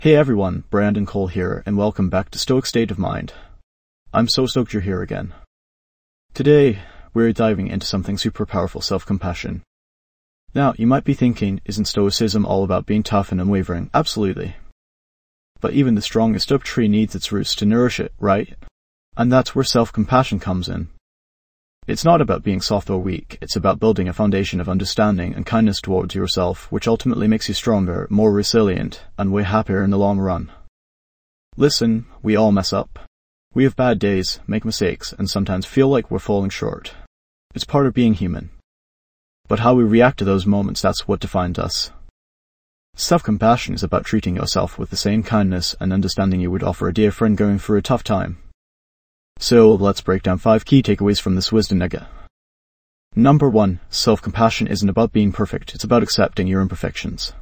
Hey everyone, Brandon Cole here, and welcome back to Stoic State of Mind. I'm so stoked you're here again. Today, we're diving into something super powerful, self-compassion. Now, you might be thinking, isn't Stoicism all about being tough and unwavering? Absolutely. But even the strongest oak tree needs its roots to nourish it, right? And that's where self-compassion comes in. It's not about being soft or weak, it's about building a foundation of understanding and kindness towards yourself, which ultimately makes you stronger, more resilient, and way happier in the long run. Listen, we all mess up. We have bad days, make mistakes, and sometimes feel like we're falling short. It's part of being human. But how we react to those moments, that's what defines us. Self-compassion is about treating yourself with the same kindness and understanding you would offer a dear friend going through a tough time. So let's break down 5 key takeaways from this wisdom nugget. Number 1, self-compassion isn't about being perfect, it's about accepting your imperfections.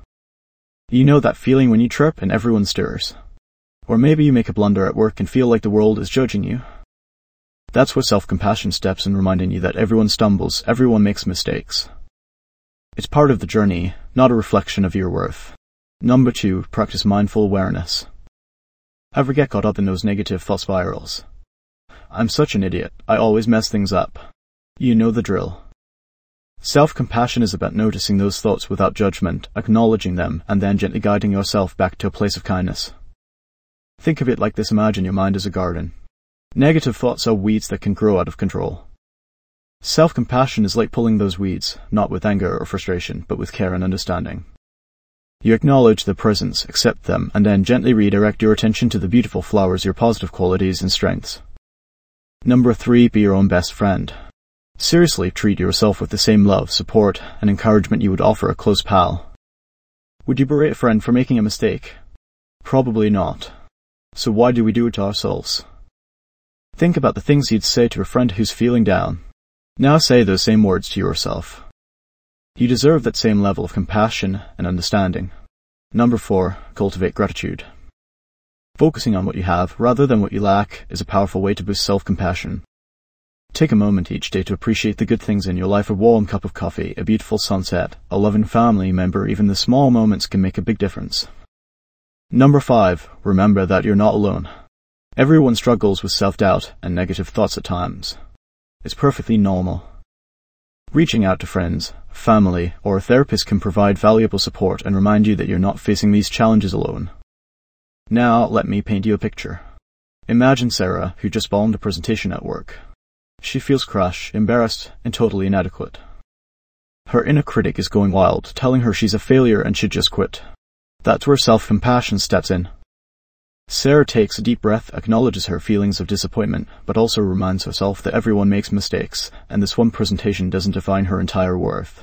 You know that feeling when you trip and everyone stares? Or maybe you make a blunder at work and feel like the world is judging you? That's where self-compassion steps in, reminding you that everyone stumbles, everyone makes mistakes. It's part of the journey, not a reflection of your worth. Number 2, practice mindful awareness. Ever get caught up in those negative thought spirals? I'm such an idiot, I always mess things up. You know the drill. Self-compassion is about noticing those thoughts without judgment, acknowledging them, and then gently guiding yourself back to a place of kindness. Think of it like this: imagine your mind as a garden. Negative thoughts are weeds that can grow out of control. Self-compassion is like pulling those weeds, not with anger or frustration, but with care and understanding. You acknowledge their presence, accept them, and then gently redirect your attention to the beautiful flowers, your positive qualities and strengths. Number 3, be your own best friend. Seriously, treat yourself with the same love, support, and encouragement you would offer a close pal. Would you berate a friend for making a mistake? Probably not. So why do we do it to ourselves? Think about the things you'd say to a friend who's feeling down. Now say those same words to yourself. You deserve that same level of compassion and understanding. Number 4, cultivate gratitude. Focusing on what you have, rather than what you lack, is a powerful way to boost self-compassion. Take a moment each day to appreciate the good things in your life: a warm cup of coffee, a beautiful sunset, a loving family member. Even the small moments can make a big difference. Number 5, remember that you're not alone. Everyone struggles with self-doubt and negative thoughts at times. It's perfectly normal. Reaching out to friends, family, or a therapist can provide valuable support and remind you that you're not facing these challenges alone. Now, let me paint you a picture. Imagine Sarah, who just bombed a presentation at work. She feels crushed, embarrassed, and totally inadequate. Her inner critic is going wild, telling her she's a failure and should just quit. That's where self-compassion steps in. Sarah takes a deep breath, acknowledges her feelings of disappointment, but also reminds herself that everyone makes mistakes, and this one presentation doesn't define her entire worth.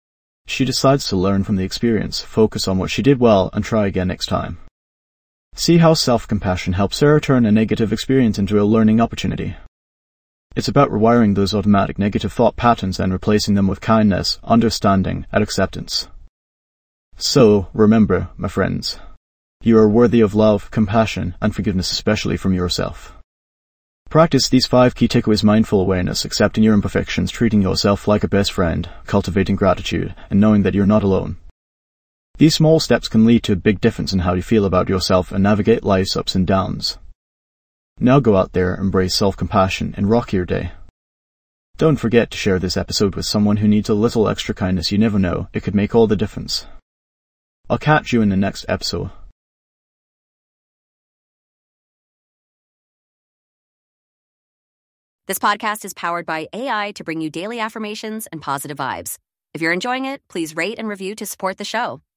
She decides to learn from the experience, focus on what she did well, and try again next time. See how self-compassion helps Sarah turn a negative experience into a learning opportunity. It's about rewiring those automatic negative thought patterns and replacing them with kindness, understanding, and acceptance. So, remember, my friends, you are worthy of love, compassion, and forgiveness, especially from yourself. Practice these 5 key takeaways: mindful awareness, accepting your imperfections, treating yourself like a best friend, cultivating gratitude, and knowing that you're not alone. These small steps can lead to a big difference in how you feel about yourself and navigate life's ups and downs. Now go out there, embrace self-compassion, and rock your day. Don't forget to share this episode with someone who needs a little extra kindness. You never know, it could make all the difference. I'll catch you in the next episode. This podcast is powered by AI to bring you daily affirmations and positive vibes. If you're enjoying it, please rate and review to support the show.